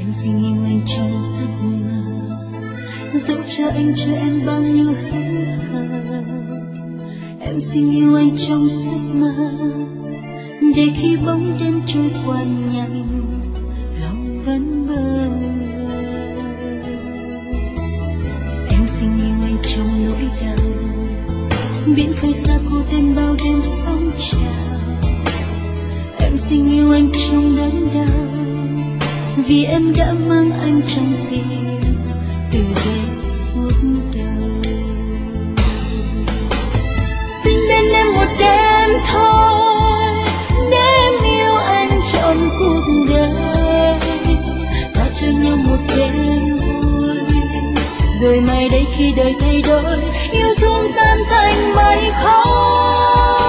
Em xin yêu anh trong giấc mơ, dẫu cho anh cho em bao nhiêu hững hờ. Em xin yêu anh trong giấc mơ, để khi bóng đêm trôi qua nhanh, lòng vẫn bơ vơ. Em xin yêu anh trong nỗi đau, biển khơi xa cô đơn bao đêm sóng trào. Em xin yêu anh trong đớn đau, vì em đã mang anh trong tim từ giây phút đầu. Xin bên em một đêm thôi, để em yêu anh trọn cuộc đời. Ta cho nhau một đêm vui, rồi mai đây khi đời thay đổi, yêu thương tan thành mây khói.